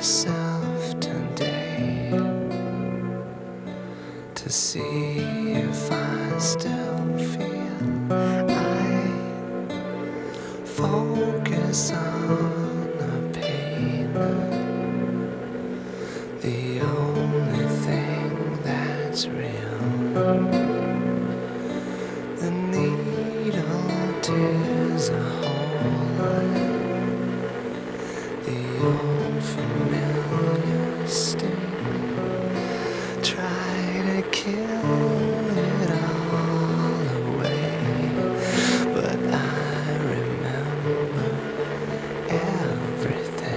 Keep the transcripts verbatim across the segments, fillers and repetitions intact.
myself today to see if I still feel. I focus on the pain, the only thing that's real. The needle tears a hole, the old familiar sting. Try to kill it all away, but I remember everything.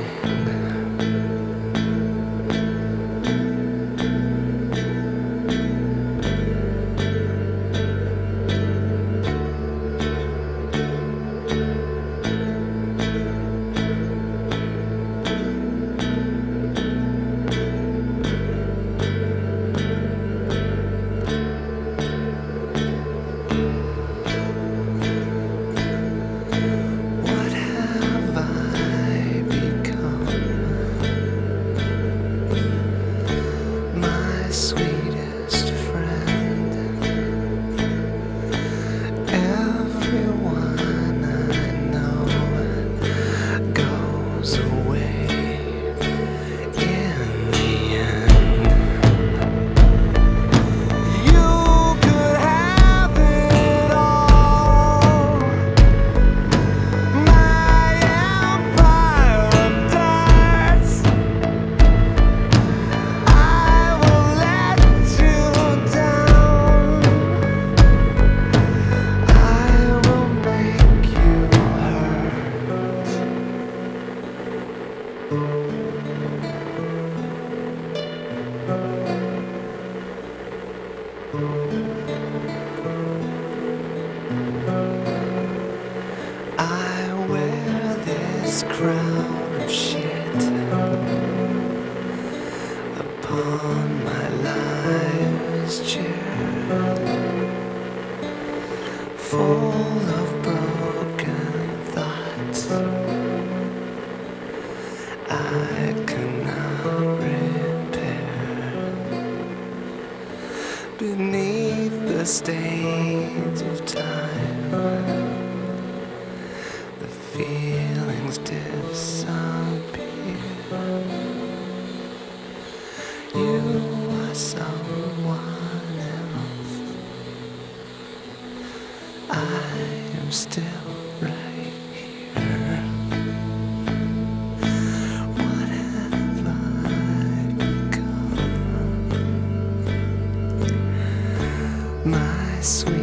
Sweetest friend, everyone I know goes away in the end. You could have it all, my empire of darts. I wear this crown of shit upon my life's chair, full of broken thoughts I cannot repair. Beneath the stains of time, the feelings disappear. You are someone else, I am still right here. What have I become? My sweet